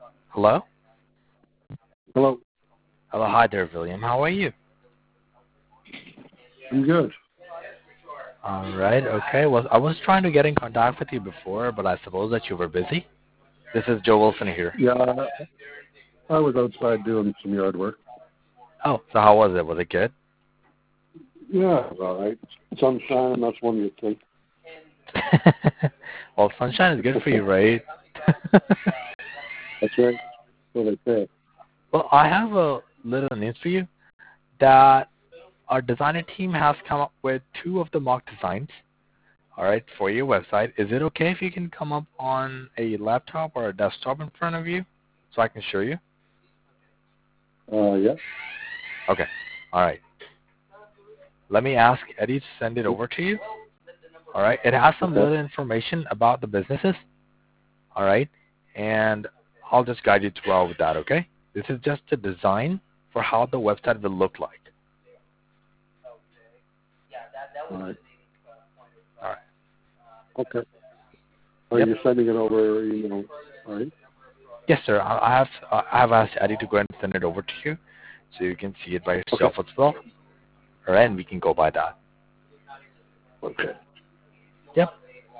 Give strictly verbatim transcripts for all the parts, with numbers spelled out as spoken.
Hello? Hello. Hello, hi there, William. How are you? I'm good. All right, okay. Well, I was trying to get in contact with you before, but I suppose that you were busy. This is Joe Wilson here. Yeah, I was outside doing some yard work. Oh, so how was it? Was it good? Yeah, it was all right. Sunshine, that's one good thing. Well, sunshine is good for you, right? That's right. That's what they say. Well, I have a little news for you that our designer team has come up with two of the mock designs, all right, for your website. Is it okay if you can come up on a laptop or a desktop in front of you so I can show you? Uh, yeah. Okay, all right. Let me ask Eddie to send it over to you. All right. It has some Okay. little information about the businesses. All right. And I'll just guide you through all with that, okay? This is just a design for how the website will look like. All right. All right. Okay. Are Yep. you sending it over email? All right. Yes, sir. I I have I have asked Eddie to go ahead and send it over to you so you can see it by yourself Okay. as well. All right. And we can go by that. Okay. Yep.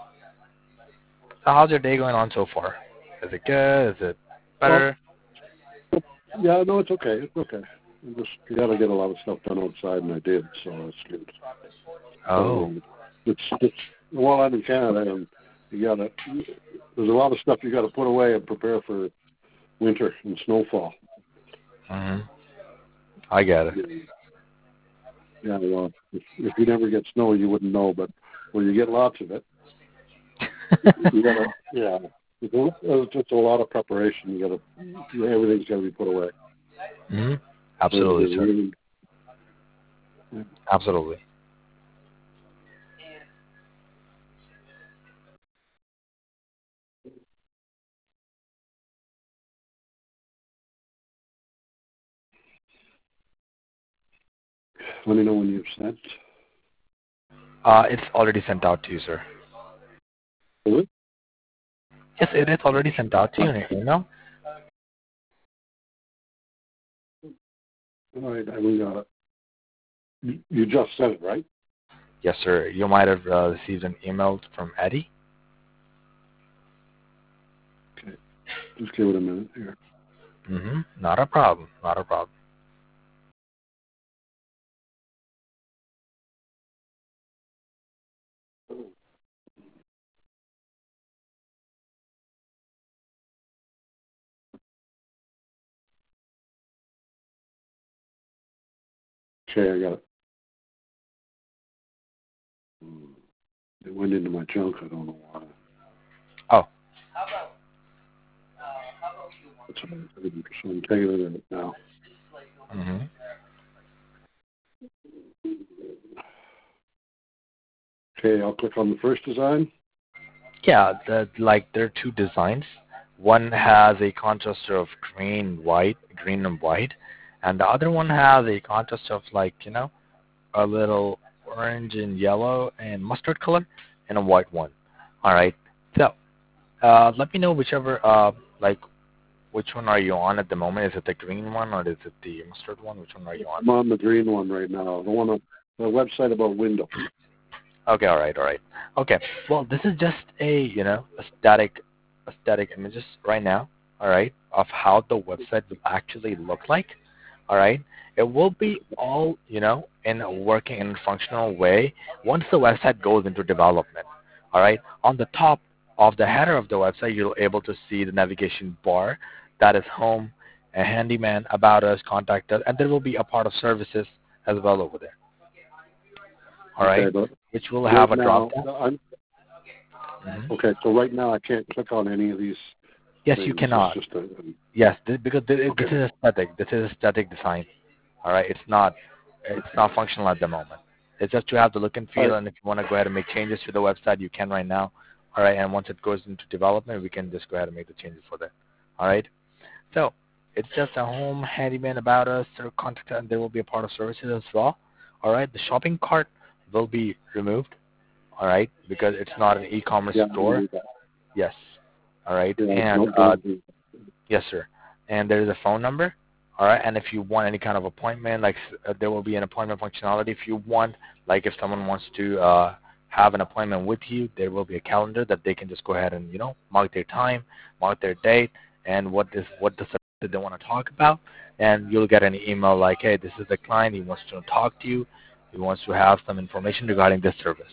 So how's your day going on so far? Is it good? Is it Well, better? yeah, no, it's okay. It's okay. I just you got to get a lot of stuff done outside, and I did, so that's good. Oh. Um, it's it's well, I'm in Canada, and you got to. There's a lot of stuff you got to put away and prepare for winter and snowfall. Mhm. I get it. Yeah, well, if, if you never get snow, you wouldn't know, but when you get lots of it, you gotta, yeah, it's just a lot of preparation. You gotta, everything's gotta be put away. Mhm. Absolutely, sir. Really, Absolutely. let me know when you've sent. Uh, it's already sent out to you, sir. Is it? Yes, it is already sent out to you in your email. All right, I haven't got it. You, you just sent it, right? Yes, sir. You might have uh, received an email from Eddie. Okay, just give it a minute here. Mm-hmm. Not a problem. Not a problem. Okay, I got it. Hmm. It went into my junk. I don't know why. Oh. That's what I'm taking. So I'm taking it now. Mm-hmm. Okay, I'll click on the first design. Yeah, the, like there are two designs. One has a contrast of green, white, green and white, and the other one has a contrast of like you know a little orange and yellow and mustard color, and a white one. All right. So uh, let me know whichever uh like which one are you on at the moment? Is it the green one or is it the mustard one? Which one are you on? I'm on the green one right now. The one on the website about windows. Okay, all right, all right. Okay, well, this is just a, you know, a static, a static images right now, all right, of how the website will actually look like, all right. It will be all, you know, in a working and functional way once the website goes into development, all right. On the top of the header of the website, you'll able to see the navigation bar that is home, a handyman, about us, contact us, and there will be a part of services as well over there, all Okay, right, but which will right have a drop now, down. I'm Mhm. okay. So right now, I can't click on any of these Yes, you things. It's cannot. just a Yes, th- because th- this okay. is aesthetic. This is aesthetic design. All right, it's not it's not functional at the moment. It's just to have the look and All feel, right. and if you want to go ahead and make changes to the website, you can right now. All right, and once it goes into development, we can just go ahead and make the changes for that. All right. So it's just a home handyman about us or contact, and there will be a part of services as well. All right, the shopping cart will be removed. All right, because it's not an e-commerce Yeah, I'm gonna store. do that. Yes. All right, Yeah, and no, uh, don't do. Yes, sir. And there is a phone number. All right. And if you want any kind of appointment, like uh, there will be an appointment functionality. If you want, like if someone wants to uh, have an appointment with you, there will be a calendar that they can just go ahead and you know mark their time, mark their date, and what is what the subject that they want to talk about. And you'll get an email like, hey, this is the client. He wants to talk to you. He wants to have some information regarding this service.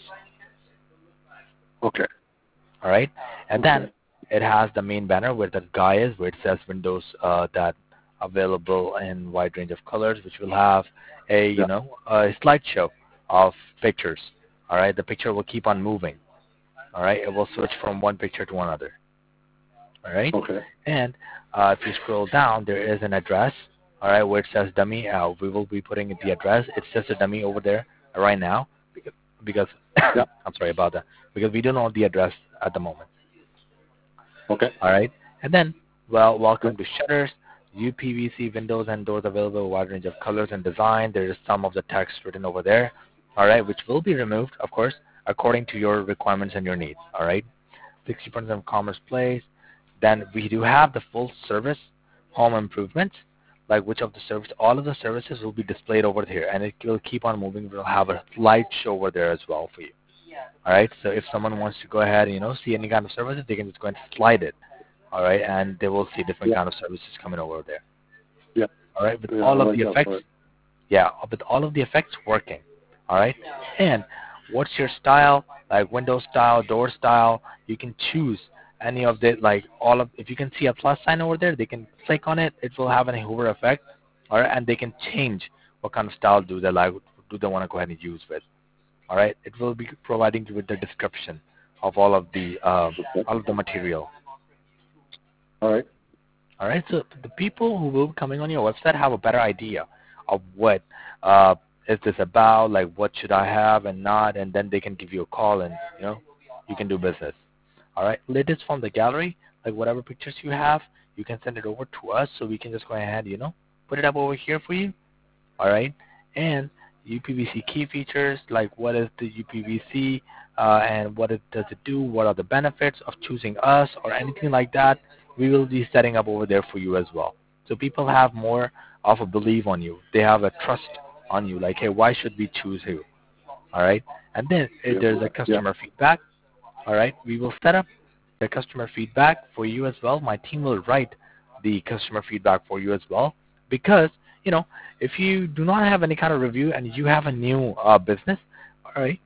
Okay. All right. And Okay. then it has the main banner where the guy is, where it says Windows uh, that available in wide range of colors, which will have a you Yeah. know a slideshow of pictures. All right. The picture will keep on moving. All right. It will switch from one picture to another. All right. Okay. And uh, if you scroll down, there is an address. All right, where it says dummy. Uh, we will be putting the address. It's just a dummy over there right now because, because Yeah. I'm sorry about that, because we don't know the address at the moment. Okay. All right. And then, well, Yeah. welcome to shutters, U P V C windows and doors available, a wide range of colors and design. There is some of the text written over there. All right, which will be removed, of course, according to your requirements and your needs. All right. sixty percent of Commerce Place. Then we do have the full service home improvements, like which of the service, all of the services will be displayed over here, and it will keep on moving. We'll have a slideshow over there as well for you. All right. So if someone wants to go ahead and you know see any kind of services, they can just go and slide it. All right, and they will see different Yeah. kind of services coming over there. Yeah. All right, with Yeah. all I of like the that effects. part. Yeah, with all of the effects working. All right, and what's your style? Like window style, door style. You can choose any of the like all of. If you can see a plus sign over there, they can click on it. It will have an hover effect. All right, and they can change what kind of style do they like. Do they want to go ahead and use with? All right, it will be providing you with the description of all of the uh, Okay. all of the material. All right. All right, so the people who will be coming on your website have a better idea of what uh, is this about, like what should I have and not, and then they can give you a call and you know you can do business. All right, latest from the gallery, like whatever pictures you have, you can send it over to us so we can just go ahead, you know, put it up over here for you. All right, and U P V C key features, like what is the U P V C uh, and what it, does it do, what are the benefits of choosing us or anything like that, we will be setting up over there for you as well. So people have more of a belief on you. They have a trust on you, like, hey, why should we choose you? All right, and then if Yeah. there's a Yeah. customer feedback, all right, we will set up the customer feedback for you as well. My team will write the customer feedback for you as well because, you know, if you do not have any kind of review and you have a new uh, business, all right,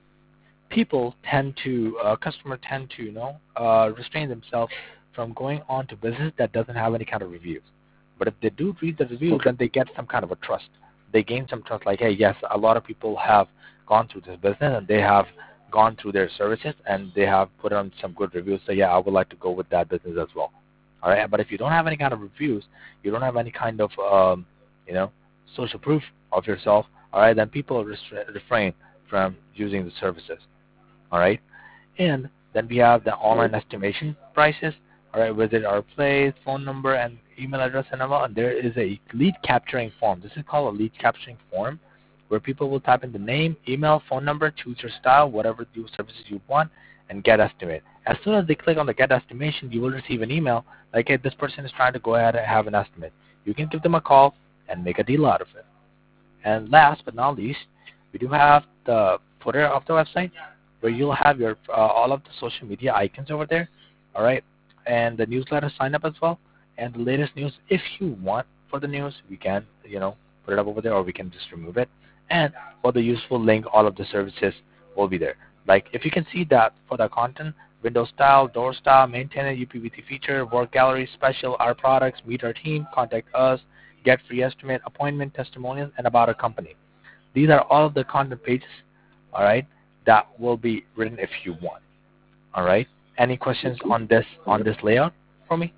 people tend to, uh, customer tend to, you know, uh, restrain themselves from going on to business that doesn't have any kind of reviews. But if they do read the reviews, Okay. then they get some kind of a trust. They gain some trust like, hey, yes, a lot of people have gone through this business and they have gone through their services and they have put on some good reviews. So yeah, I would like to go with that business as well. All right. But if you don't have any kind of reviews, you don't have any kind of, um, you know, social proof of yourself, all right, then people restra- refrain from using the services. All right. And then we have the All right. online estimation prices. All right, visit our place, phone number, and email address, and all. And there is a lead capturing form. This is called a lead capturing form, where people will type in the name, email, phone number, choose your style, whatever new services you want, and get estimate. As soon as they click on the get estimation, you will receive an email like, hey, this person is trying to go ahead and have an estimate. You can give them a call and make a deal out of it. And last but not least, we do have the footer of the website where you'll have your uh, all of the social media icons over there, all right, and the newsletter sign up as well, and the latest news. If you want for the news, we can, you know, put it up over there, or we can just remove it. And for the useful link, all of the services will be there. Like if you can see that for the content, window style, door style, maintain a U P V C feature, work gallery, special, our products, meet our team, contact us, get free estimate, appointment, testimonials, and about our company. These are all of the content pages, all right, that will be written if you want. All right. Any questions on this All on right. this layout for me?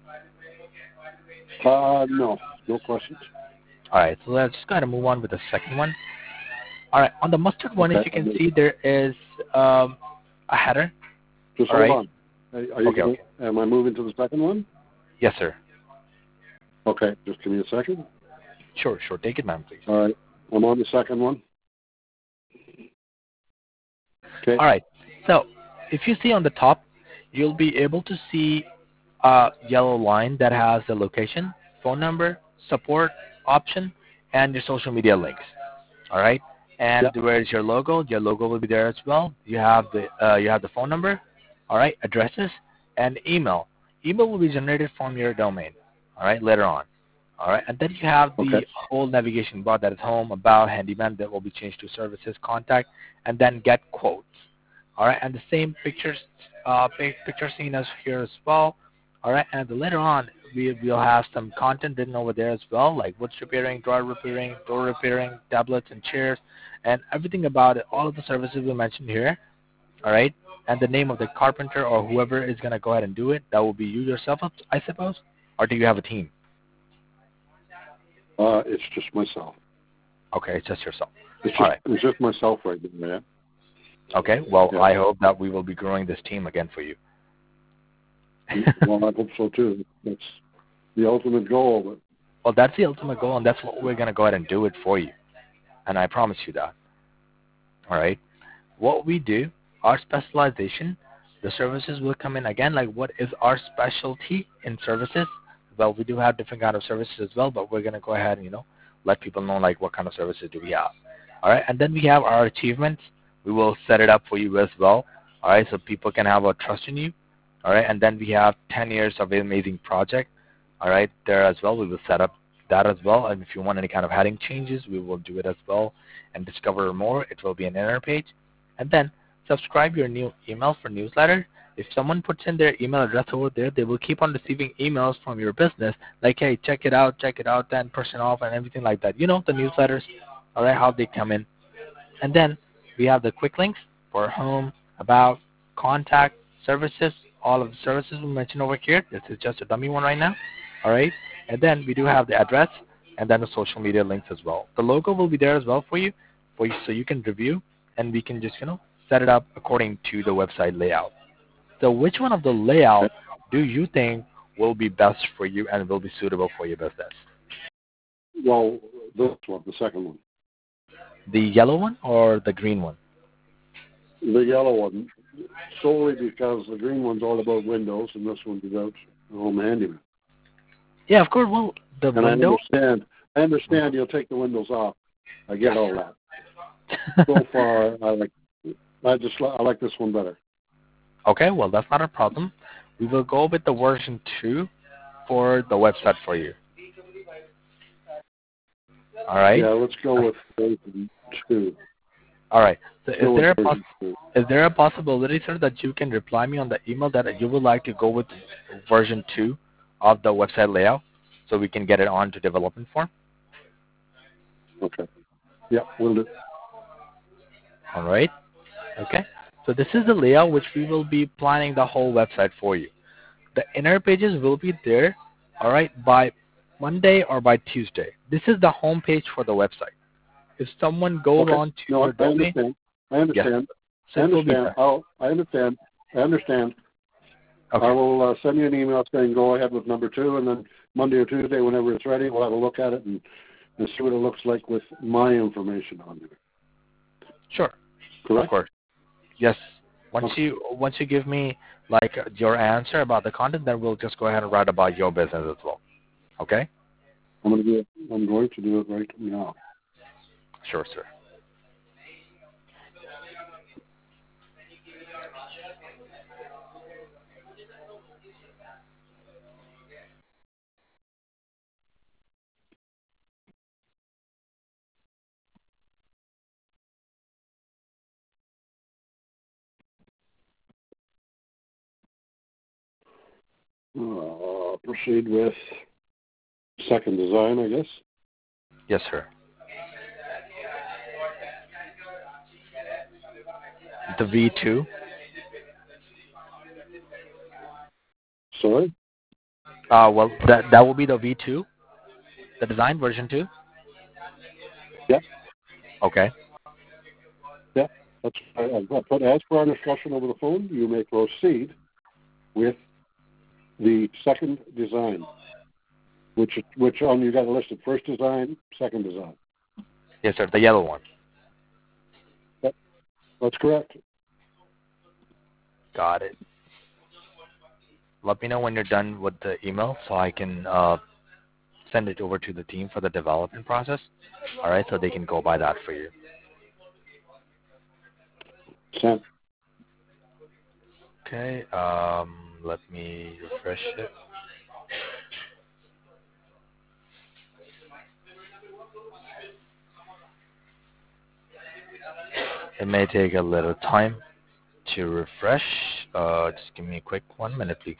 Uh, no. No questions. All right. So let's just kind of move on with the second one. All right. On the mustard one, if Okay. you can see, there is um, a header. Just All hold right. on. Are are you Okay. gonna? Okay. Am I moving to the second one? Yes, sir. Okay. Just give me a second. Sure. Sure. Take it, ma'am, please. All right. I'm on the second one. Okay. All right. So if you see on the top, you'll be able to see uh, yellow line that has the location, phone number, support option, and your social media links. All right. And Yeah. where's your logo? Your logo will be there as well. You have the uh, you have the phone number, all right, addresses, and email. Email will be generated from your domain, all right, later on. All right, and then you have Okay. the whole navigation bar that is home, about, handyman, that will be changed to services, contact, and then get quotes. All right, and the same pictures, uh, pic- picture seen as here as well. All right, and later on we will have some content written over there as well, like wood repairing, drawer repairing, door repairing, tablets and chairs, and everything about it. All of the services we mentioned here. All right, and the name of the carpenter or whoever is gonna go ahead and do it. That will be you yourself, I suppose, or do you have a team? Uh, it's just myself. Okay, it's just yourself. It's All just right. it's just myself right now, man. Okay. Well, Yeah. I hope that we will be growing this team again for you. Well, I hope so too. That's the ultimate goal. But Well, that's the ultimate goal, and that's what we're gonna go ahead and do it for you, and I promise you that. All right. What we do, our specialization, the services will come in again. Like, what is our specialty in services? Well, we do have different kind of services as well, but we're gonna go ahead and you know let people know like what kind of services do we have. All right, and then we have our achievements. We will set it up for you as well. All right, so people can have a trust in you. All right, and then we have ten years of amazing project. All right, there as well. We will set up that as well. And if you want any kind of heading changes, we will do it as well. And discover more, it will be an inner page. And then subscribe your new email for newsletter. If someone puts in their email address over there, they will keep on receiving emails from your business like, hey, check it out, check it out, ten percent off and everything like that. You know, the newsletters, all right, how they come in. And then we have the quick links for home, about, contact, services, all of the services we mentioned over here. This is just a dummy one right now, all right? And then we do have the address and then the social media links as well. The logo will be there as well for you, for you so you can review, and we can just, you know, set it up according to the website layout. So which one of the layout do you think will be best for you and will be suitable for your business? well, this one, the second one, The yellow one or the green one? the yellow one, solely because the green one's all about windows and this one's about home handyman. Yeah, of course. Well, the And window. I understand. I understand you'll take the windows off. I get all that. So far, I like. I just li- I like this one better. Okay, well, that's not a problem. We will go with the version two for the website for you. All right? Yeah, let's go with version two. All right. So Go is with there, a pos- version two. is there a possibility, sir, that you can reply me on the email that you would like to go with version two of the website layout so we can get it on to development form? Okay. Yeah, we'll do. All right? Okay. So this is the layout which we will be planning the whole website for you. The inner pages will be there, all right, by Monday or by Tuesday. This is the home page for the website. If someone goes Okay. on to No, your I domain, understand. I understand. so I it will be understand. there. I'll, I understand. I understand. I Okay. will uh, send you an email saying go ahead with number two, and then Monday or Tuesday, whenever it's ready, we'll have a look at it and, and see what it looks like with my information on it. Sure. Correct? Of course. Yes. Once Okay. you once you give me like your answer about the content, then we'll just go ahead and write about your business as well. Okay? I'm going to do it. I'm going to do it right now. Sure, sir. Uh, proceed with second design, I guess. Yes, sir. The V two. Sorry? Uh, well, that that will be the V two, the design version two. Yeah. Okay. Yeah. That's, I, I put as per our discussion over the phone, you may proceed with the second design, which which on you got a listed first design, second design. Yes, sir. The yellow one. That, that's correct. Got it. let me know when you're done with the email so I can uh, send it over to the team for the development process. All right, so they can go by that for you. Sent. Okay. Um, let me refresh it. It may take a little time to refresh. Uh, just give me a quick one minute, please.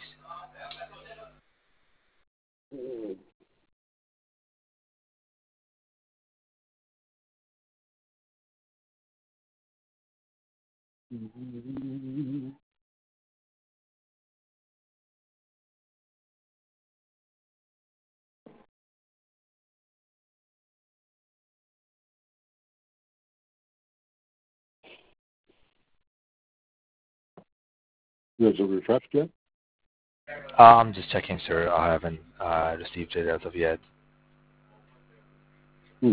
Is it refreshed yet? Uh, I'm just checking, sir. I haven't uh, received it as of yet. Hmm.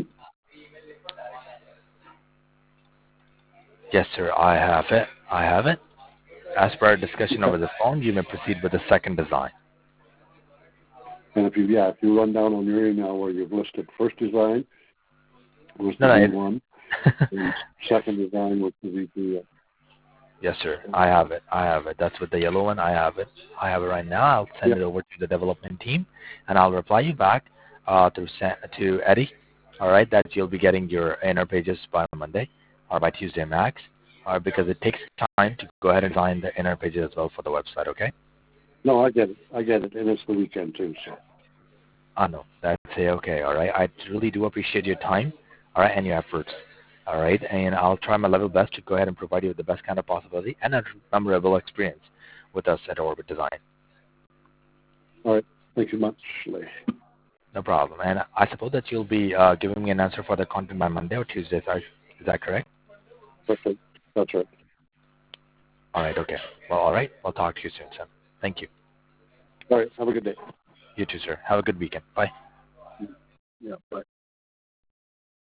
Yes, sir. I have it. I have it. As per our discussion over Okay. the phone, you may proceed with the second design. And if you, yeah, if you run down on your email where you've listed first design was the No, no. V one, and second design was the V two. Yes, sir. I have it. I have it. That's with the yellow one. I have it. I have it right now. I'll send Yep. it over to the development team, and I'll reply you back uh, to send to Eddie. All right, that you'll be getting your inner pages by Monday or by Tuesday max, uh, because it takes time to go ahead and design the inner pages as well for the website. Okay. No, I get it. I get it. And it's the weekend too, so. I know. That's a okay. All right. I really do appreciate your time. All right, and your efforts. All right, and I'll try my level best to go ahead and provide you with the best kind of possibility and a memorable experience with us at Orbit Design. All right. Thank you much, Lee. No problem. And I suppose that you'll be uh, giving me an answer for the content by Monday or Tuesday. Is that, is that correct? Perfect. That's right. All right. Okay. Well, all right. I'll talk to you soon, sir. Thank you. All right. Have a good day. You too, sir. Have a good weekend. Bye. Yeah. Bye.